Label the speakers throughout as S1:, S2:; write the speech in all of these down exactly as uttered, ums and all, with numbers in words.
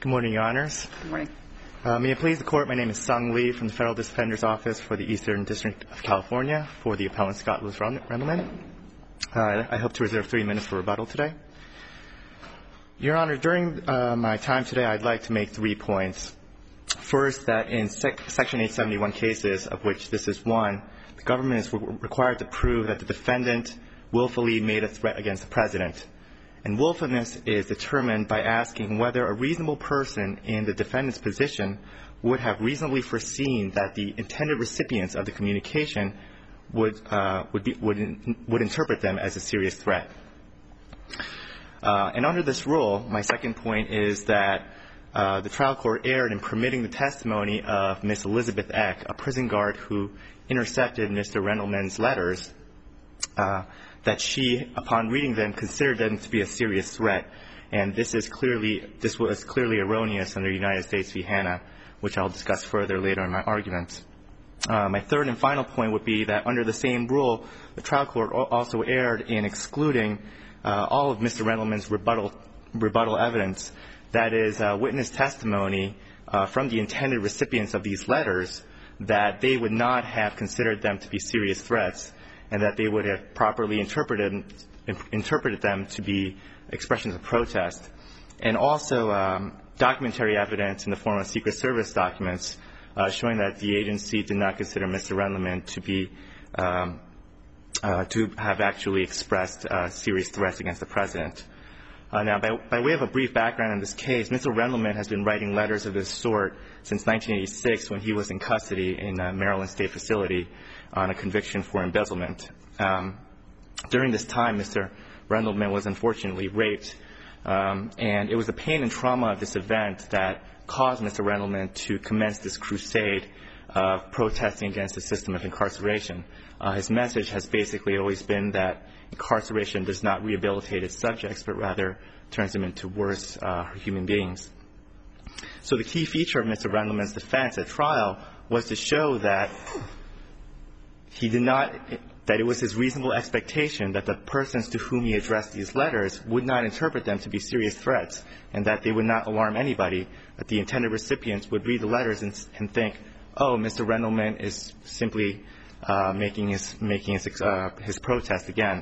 S1: Good morning, Your Honors.
S2: Good morning.
S1: Uh, may it please the Court, my name is Sung Lee from the Federal Defender's Office for the Eastern District of California for the appellant Scott Lewis Rendelman. Uh, I hope to reserve three minutes for rebuttal today. Your Honor, during uh, my time today, I'd like to make three points. First, that in sec- Section eight seventy-one cases, of which this is one, the government is re- required to prove that the defendant willfully made a threat against the President. And willfulness is determined by asking whether a reasonable person in the defendant's position would have reasonably foreseen that the intended recipients of the communication would uh, would, be, would would interpret them as a serious threat. Uh, and under this rule, my second point is that uh, the trial court erred in permitting the testimony of Miss Elizabeth Eck, a prison guard who intercepted Mister Rendelman's letters, uh, that she, upon reading them, considered them to be a serious threat. And this is clearly, this was clearly erroneous under United States v. Hanna, which I'll discuss further later in my argument. Uh, my third and final point would be that under the same rule, the trial court also erred in excluding uh, all of Mister Rendelman's rebuttal, rebuttal evidence, that is, uh, witness testimony uh, from the intended recipients of these letters, that they would not have considered them to be serious threats, and that they would have properly interpreted interpreted them to be expressions of protest. And also um, documentary evidence in the form of Secret Service documents uh, showing that the agency did not consider Mister Rendelman to be um, uh, to have actually expressed uh, serious threats against the President. Uh, now, by, by way of a brief background in this case, Mister Rendelman has been writing letters of this sort since nineteen eighty-six, when he was in custody in a Maryland State facility on a conviction for embezzlement. Um, during this time, Mister Rendelman was unfortunately raped, um, and it was the pain and trauma of this event that caused Mister Rendelman to commence this crusade of protesting against the system of incarceration. Uh, his message has basically always been that incarceration does not rehabilitate its subjects, but rather turns them into worse uh, human beings. So the key feature of Mister Rendelman's defense at trial was to show that he did not, that it was his reasonable expectation that the persons to whom he addressed these letters would not interpret them to be serious threats, and that they would not alarm anybody, that the intended recipients would read the letters and, and think, oh, Mister Rendelman is simply uh, making his making his, uh, his protest again.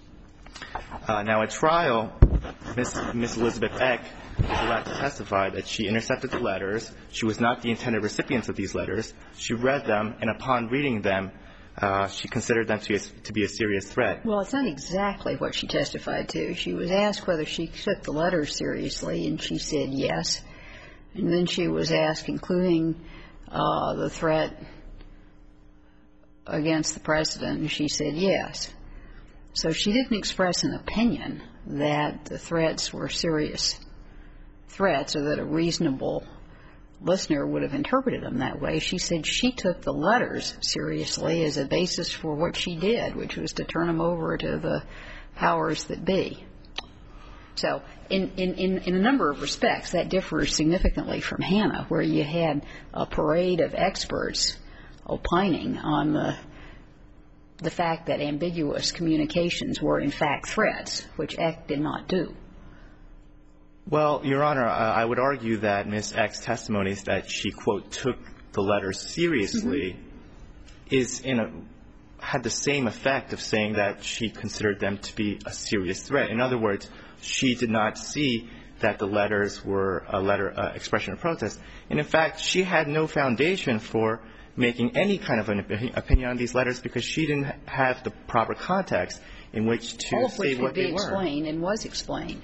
S1: Uh, now, at trial, Miss Miss Elizabeth Eck was allowed to testify that she intercepted the letters. She was not the intended recipients of these letters. She read them, and upon reading them, uh, she considered them to, to be a serious threat.
S2: Well, it's not exactly what she testified to. She was asked whether she took the letters seriously, and she said yes. And then she was asked, including uh, the threat against the President, and she said yes. So she didn't express an opinion that the threats were serious threats, or that a reasonable listener would have interpreted them that way. She said she took the letters seriously as a basis for what she did, which was to turn them over to the powers that be. So in, in, in, in a number of respects, that differs significantly from Hanna, where you had a parade of experts opining on the the fact that ambiguous communications were in fact threats, which Eck did not do.
S1: Well, Your Honor, I would argue that Miss Eck's testimony is that she, quote, took the letters seriously, mm-hmm. is in a had the same effect of saying that she considered them to be a serious threat. In other words, she did not see that the letters were a letter uh, expression of protest. And in fact, she had no foundation for making any kind of an opinion on these letters, because she didn't have the proper context in which to
S2: All
S1: say
S2: which
S1: what
S2: could
S1: they
S2: be
S1: were.
S2: explained and was explained.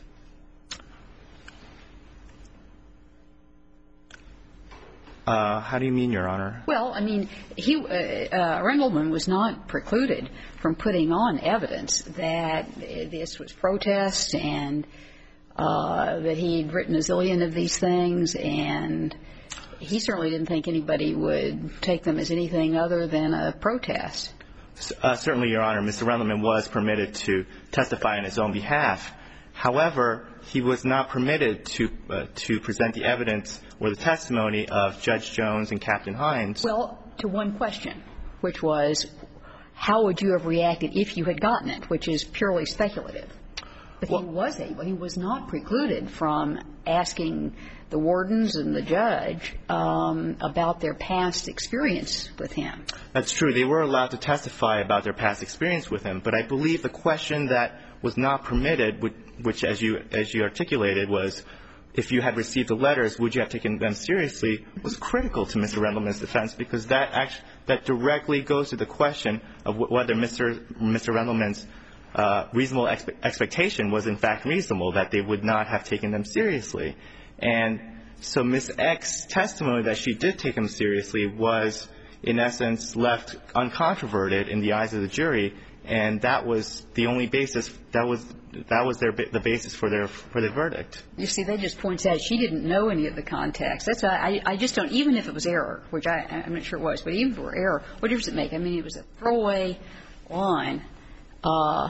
S1: Uh, how do you mean, Your Honor?
S2: Well, I mean, he, uh, uh, Rendelman was not precluded from putting on evidence that this was protest and uh, that he'd written a zillion of these things, and he certainly didn't think anybody would take them as anything other than a protest.
S1: Uh, certainly, Your Honor, Mister Rendelman was permitted to testify on his own behalf. However, he was not permitted to uh, to present the evidence or the testimony of Judge Jones and Captain Hines.
S2: Well, to one question, which was, how would you have reacted if you had gotten it, which is purely speculative. But
S1: well,
S2: he was able, he was not precluded from asking the wardens and the judge um, about their past experience with him.
S1: That's true. They were allowed to testify about their past experience with him. But I believe the question that was not permitted, which, as you as you articulated, was if you had received the letters, would you have taken them seriously, was critical to Mister Rendleman's defense, because that actually, that directly goes to the question of whether Mister Mister Rendleman's uh, reasonable expe- expectation was in fact reasonable, that they would not have taken them seriously. And so Miz X's testimony that she did take them seriously was, in essence, left uncontroverted in the eyes of the jury, and that was the only basis. That was that was their the basis for their for their verdict.
S2: You see, that just points out she didn't know any of the context. That's why I, I just don't. Even if it was error, which I, I'm not sure it was, but even if it were error, what difference does it make? I mean, it was a throwaway line. Uh,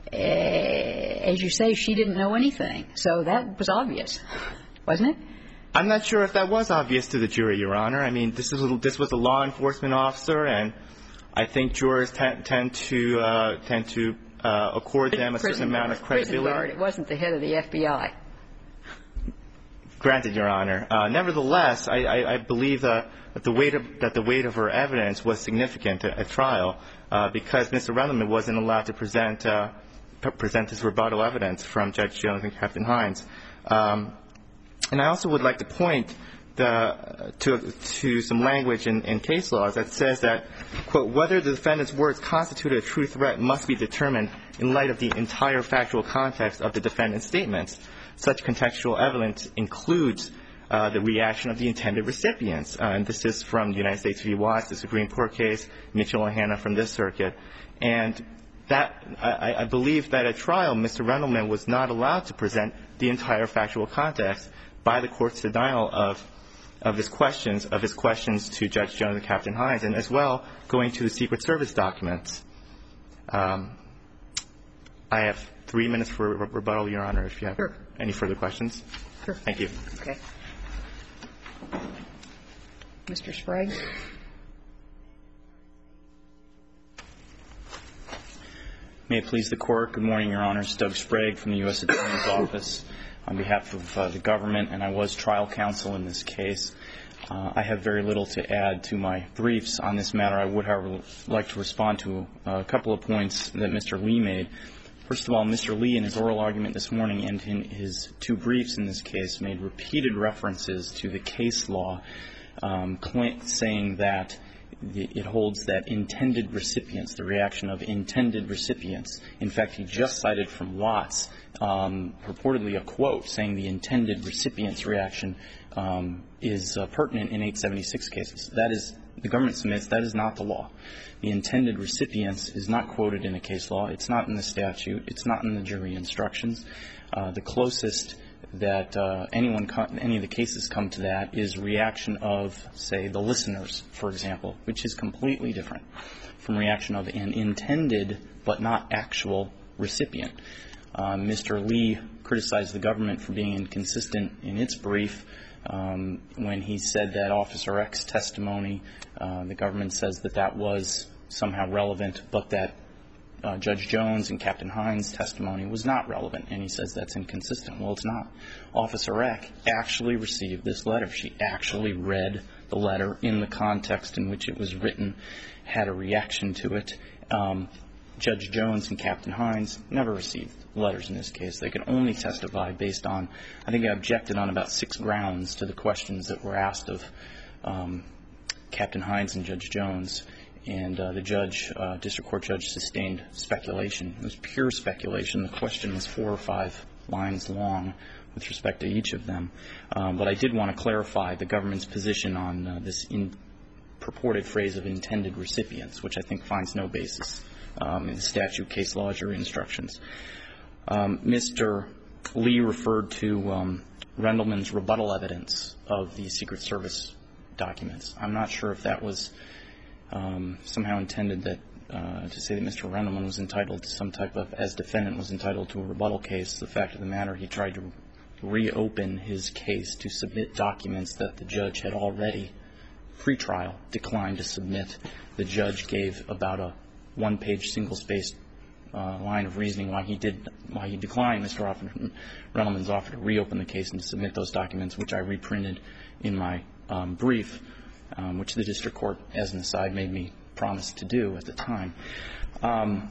S2: as you say, she didn't know anything, so that was obvious, wasn't it?
S1: I'm not sure if that was obvious to the jury, Your Honor. I mean, this is a, this was a law enforcement officer, and I think jurors tend, tend to uh, tend to uh, accord them a certain amount of credibility.
S2: Prison guard. It wasn't the head of the F B I.
S1: Granted, Your Honor. Uh, nevertheless, I, I, I believe uh, that the weight of that the weight of her evidence was significant at, at trial uh, because Mister Rendleman wasn't allowed to present uh, p- present his rebuttal evidence from Judge Jones and Captain Hines. Um, And I also would like to point the, to, to some language in, in case laws that says that, quote, whether the defendant's words constitute a true threat must be determined in light of the entire factual context of the defendant's statements. Such contextual evidence includes uh, the reaction of the intended recipients. Uh, and this is from the United States v. Watts, the Supreme Court case, Mitchell and Hanna from this circuit. And that, I, I believe that at trial, Mister Rendleman was not allowed to present the entire factual context by the court's denial of of his questions of his questions to Judge Jones and Captain Hines, and as well going to the Secret Service documents. Um, I have three minutes for re- rebuttal, Your Honor, if you have
S2: sure.
S1: any further questions.
S2: Sure.
S1: Thank you.
S2: Okay. Mister Sprague.
S3: May it please the Court. Good morning, Your Honors. Doug Sprague from the U S Attorney's Office on behalf of uh, the government, and I was trial counsel in this case. Uh, I have very little to add to my briefs on this matter. I would, however, like to respond to a couple of points that Mister Lee made. First of all, Mister Lee, in his oral argument this morning and in his two briefs in this case, made repeated references to the case law, um, saying that it holds that intended recipients, the reaction of intended recipients. In fact, he just cited from Watts um, purportedly a quote saying the intended recipient's reaction um, is uh, pertinent in eight seventy-six cases. That is, the government submits, that is not the law. The intended recipients is not quoted in a case law. It's not in the statute. It's not in the jury instructions. Uh, the closest that uh, anyone, co- any of the cases come to that is reaction of, say, the listeners, for example, which is completely different from reaction of an intended but not actual recipient. Uh, Mister Lee criticized the government for being inconsistent in its brief um, when he said that Officer X testimony, uh, the government says that that was somehow relevant, but that Uh, Judge Jones and Captain Hines' testimony was not relevant, and he says that's inconsistent. Well, it's not. Officer Eck actually received this letter. She actually read the letter in the context in which it was written, had a reaction to it. Um, Judge Jones and Captain Hines never received letters in this case. They could only testify based on, I think I objected on about six grounds to the questions that were asked of um, Captain Hines and Judge Jones. And uh, the judge, uh, district court judge, sustained speculation. It was pure speculation. The question was four or five lines long with respect to each of them. Um, but I did want to clarify the government's position on uh, this in purported phrase of intended recipients, which I think finds no basis um, in the statute, case law, jury instructions. Um, Mister Lee referred to um, Rendleman's rebuttal evidence of the Secret Service documents. I'm not sure if that was Um, somehow intended that uh, to say that Mister Rendleman was entitled to some type of, as defendant was entitled to a rebuttal case. The fact of the matter, he tried to reopen his case to submit documents that the judge had already, pre-trial, declined to submit. The judge gave about a one-page single-spaced uh, line of reasoning why he did why he declined Mister Rendleman's offer to reopen the case and to submit those documents, which I reprinted in my um, brief, um, which the district court, as an aside, made me promise to do at the time. Um,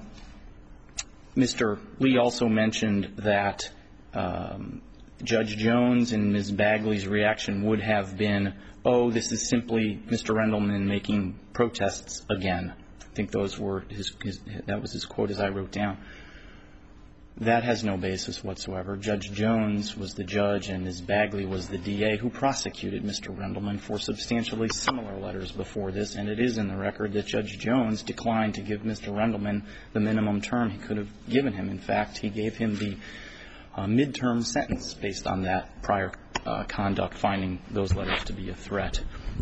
S3: Mister Lee also mentioned that um, Judge Jones and Miz Bagley's reaction would have been, oh, this is simply Mister Rendleman making protests again. I think those were his, his that was his quote as I wrote down. That has no basis whatsoever. Judge Jones was the judge and Miz Bagley was the D A who prosecuted Mister Rendleman for substantially similar letters before this, and it is in the record that Judge Jones declined to give Mister Rendleman the minimum term he could have given him. In fact, he gave him the uh, midterm sentence based on that prior uh, conduct, finding those letters to be a threat.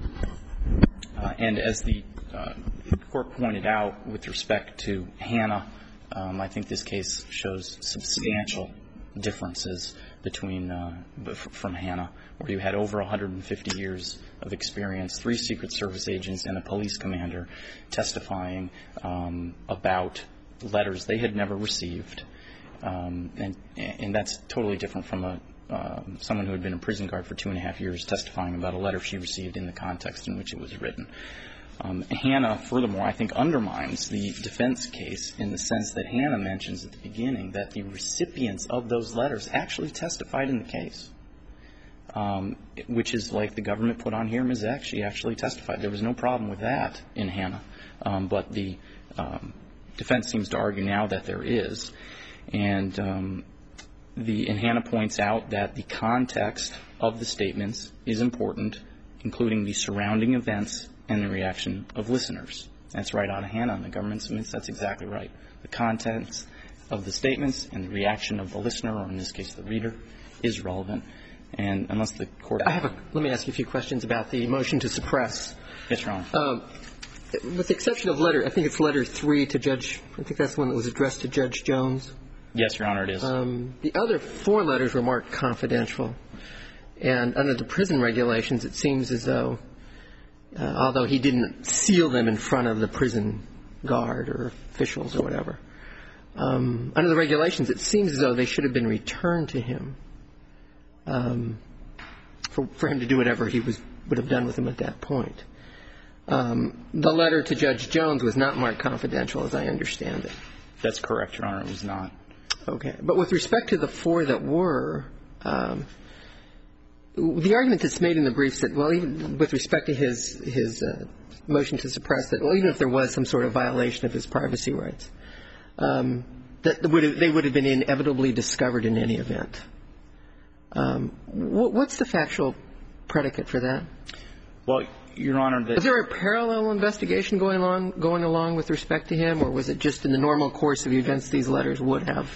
S3: Uh, and as the uh, court pointed out with respect to Hannah, Um, I think this case shows substantial differences between uh, from Hannah, where you had over one hundred fifty years of experience, three Secret Service agents and a police commander testifying um, about letters they had never received, um, and and that's totally different from a uh, someone who had been a prison guard for two and a half years testifying about a letter she received in the context in which it was written. Um, Hannah, furthermore, I think undermines the defense case in the sense that Hannah mentions at the beginning that the recipients of those letters actually testified in the case, um, which is like the government put on here, Miz X, she actually testified. There was no problem with that in Hannah, um, but the um, defense seems to argue now that there is. And, um, the, and Hannah points out that the context of the statements is important, including the surrounding events and the reaction of listeners. That's right out of Hannah, and the government submits that's exactly right. The contents of the statements and the reaction of the listener, or in this case the reader, is relevant. And unless the court...
S4: I have a, let me ask you a few questions about the motion to suppress.
S3: Yes, Your Honor.
S4: Um, with the exception of letter, I think it's letter three to Judge, I think that's the one that was addressed to Judge Jones.
S3: Yes, Your Honor, it is.
S4: Um, the other four letters were marked confidential. And under the prison regulations, it seems as though Uh, although he didn't seal them in front of the prison guard or officials or whatever. Um, under the regulations, it seems as though they should have been returned to him um, for, for him to do whatever he was, would have done with them at that point. Um, the letter to Judge Jones was not marked confidential, as I understand it.
S3: That's correct, Your Honor. It was not.
S4: Okay. But with respect to the four that were, um, the argument that's made in the briefs that, well, even with respect to his his uh, motion to suppress, that, well, even if there was some sort of violation of his privacy rights, um, that would have, they would have been inevitably discovered in any event. Um, what, what's the factual predicate for that?
S3: Well, Your Honor, the,
S4: was there a parallel investigation going along going along with respect to him, or was it just in the normal course of events these letters would have?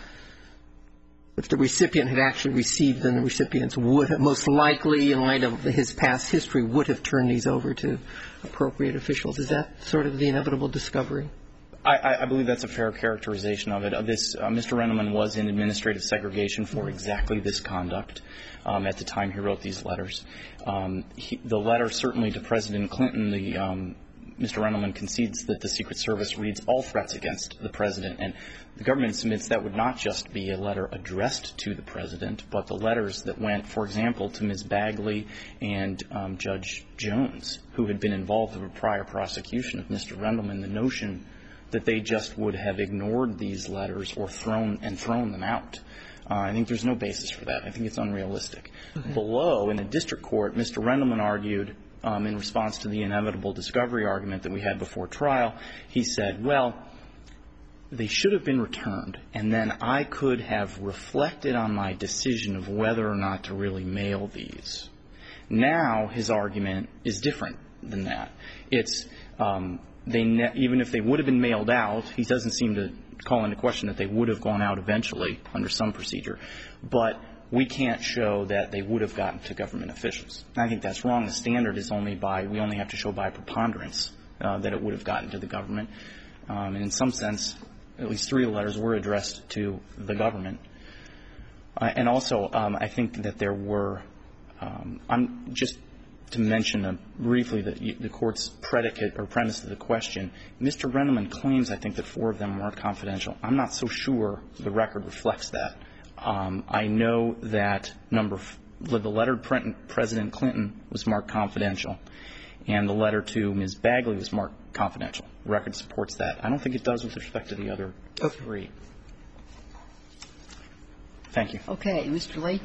S4: If the recipient had actually received them, the recipients would have, most likely, in light of his past history, would have turned these over to appropriate officials. Is that sort of the inevitable discovery?
S3: I, I believe that's a fair characterization of it. Of this, uh, Mister Rendleman was in administrative segregation for exactly this conduct um, at the time he wrote these letters. Um, he, the letter certainly to President Clinton, the um, Mister Rendleman concedes that the Secret Service reads all threats against the President, and the government submits that would not just be a letter addressed to the President, but the letters that went, for example, to Miz Bagley and um, Judge Jones, who had been involved in a prior prosecution of Mister Rendleman. The notion that they just would have ignored these letters or thrown and thrown them out, uh, I think there's no basis for that. I think it's unrealistic. Okay. Below, in the district court, Mister Rendleman argued, Um, in response to the inevitable discovery argument that we had before trial, he said, well, they should have been returned, and then I could have reflected on my decision of whether or not to really mail these. Now his argument is different than that. It's um, they ne- even if they would have been mailed out, he doesn't seem to call into question that they would have gone out eventually under some procedure, but we can't show that they would have gotten to government officials. And I think that's wrong. The standard is only by, we only have to show by preponderance uh, that it would have gotten to the government. Um, and in some sense, at least three of the letters were addressed to the government. Uh, and also, um, I think that there were, um, I'm just to mention uh, briefly the, the Court's predicate or premise of the question. Mister Rendleman claims, I think, that four of them weren't confidential. I'm not so sure the record reflects that. Um, I know that number f- the letter to President Clinton was marked confidential, and the letter to Miz Bagley was marked confidential. The record supports that. I don't think it does with respect to the other three. Thank you.
S2: Okay. Mister Lee?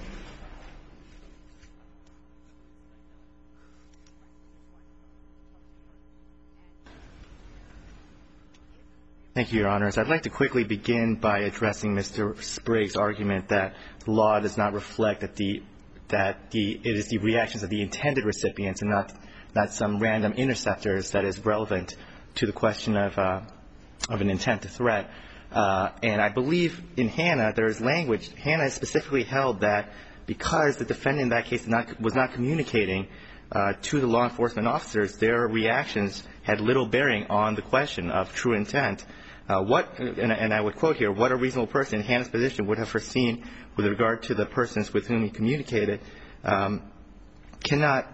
S1: Thank you, Your Honors. I'd like to quickly begin by addressing Mister Sprague's argument that the law does not reflect that the that the it is the reactions of the intended recipients and not not some random interceptors that is relevant to the question of uh, of an intent to threat. Uh, and I believe in Hanna there is language. Hanna specifically held that because the defendant in that case did not, was not communicating uh, to the law enforcement officers, their reactions had little bearing on the question of true intent. Uh, what, and, and I would quote here, what a reasonable person in Hanna's position would have foreseen with regard to the persons with whom he communicated um, cannot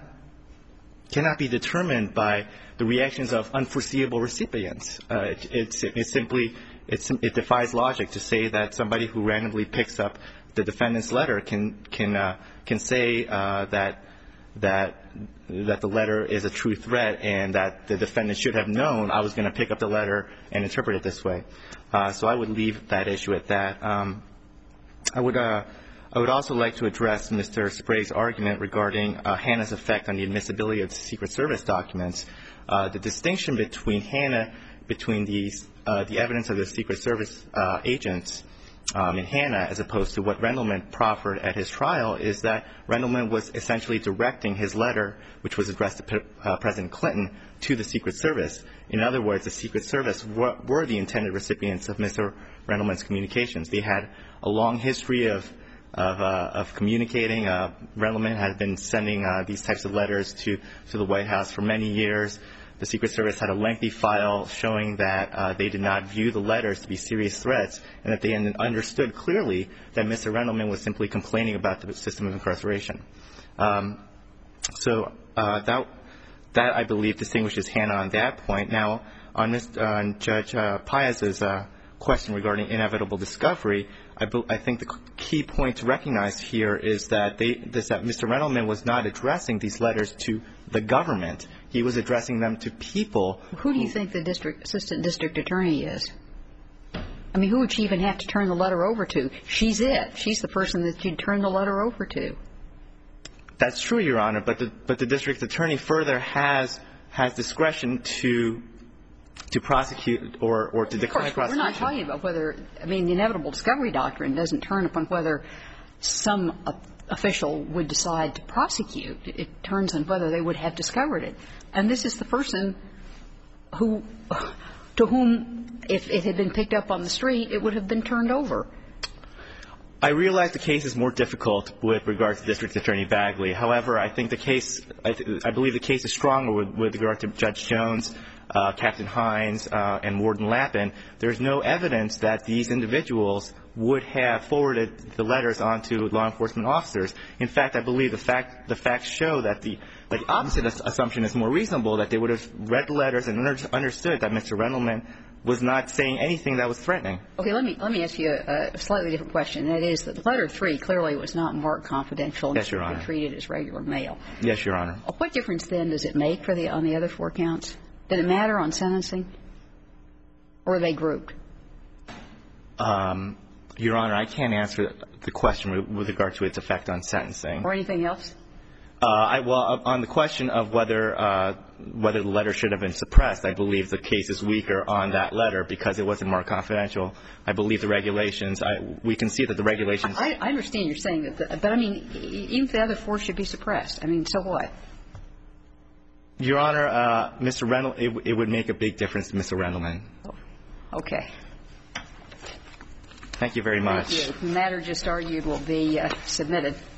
S1: cannot be determined by the reactions of unforeseeable recipients. Uh, it, it's, it's simply, it's, it defies logic to say that somebody who randomly picks up the defendant's letter can can uh, can say uh, that that that the letter is a true threat and that the defendant should have known I was going to pick up the letter and interpret it this way. Uh, so I would leave that issue at that. Um, I would uh, I would also like to address Mister Sprague's argument regarding uh, Hanna's effect on the admissibility of the Secret Service documents. Uh, the distinction between Hanna, between the uh, the evidence of the Secret Service uh, agents Um, in Hanna, as opposed to what Rendleman proffered at his trial, is that Rendleman was essentially directing his letter, which was addressed to uh, President Clinton, to the Secret Service. In other words, the Secret Service were, were the intended recipients of Mister Rendleman's communications. They had a long history of of, uh, of communicating. Uh, Rendleman had been sending uh, these types of letters to, to the White House for many years. The Secret Service had a lengthy file showing that uh, they did not view the letters to be serious threats and that they understood clearly that Mister Rendleman was simply complaining about the system of incarceration. Um, so uh, that, that, I believe, distinguishes Hanna on that point. Now, on, this, uh, on Judge uh, Pius's uh, question regarding inevitable discovery, I, be, I think the key point to recognize here is that, they, is that Mister Rendleman was not addressing these letters to the government. He was addressing them to people.
S2: Who do you think the district assistant district attorney is? I mean, who would she even have to turn the letter over to? She's it. She's the person that you'd turn the letter over to.
S1: That's true, Your Honor, but the but the district attorney further has has discretion to to prosecute or or to decline prosecution.
S2: We're not talking about whether, I mean, the inevitable discovery doctrine doesn't turn upon whether some official would decide to prosecute. It turns on whether they would have discovered it. And this is the person who, to whom, if it had been picked up on the street, it would have been turned over.
S1: I realize the case is more difficult with regard to District Attorney Bagley. However, I think the case, I, th- I believe the case is stronger with, with regard to Judge Jones, uh, Captain Hines, uh, and Warden Lappin. There's no evidence that these individuals would have forwarded the letters on to law enforcement officers. In fact, I believe the fact the facts show that the, the opposite assumption is more reasonable, that they would have read the letters and under, understood that Mister Rendleman was not saying anything that was threatening.
S2: Okay, let me let me ask you a, a slightly different question. That is that letter three clearly was not marked confidential and
S1: yes, Your Honor.
S2: treated as regular mail.
S1: Yes, Your Honor.
S2: What difference then does it make for the on the other four counts? Did it matter on sentencing, or are they grouped?
S1: Um, Your Honor, I can't answer the question with regard to its effect on sentencing.
S2: Or anything else?
S1: Uh, I, well, on the question of whether uh, whether the letter should have been suppressed, I believe the case is weaker on that letter because it wasn't marked confidential. I believe the regulations, I, we can see that the regulations.
S2: I, I understand you're saying that, the, but I mean, even if the other four should be suppressed, I mean, so what?
S1: Your Honor, uh, Mister Rendleman, it, it would make a big difference to Mister Rendleman.
S2: Oh, okay.
S1: Thank you very much.
S2: Thank you. The matter just argued will be uh, submitted.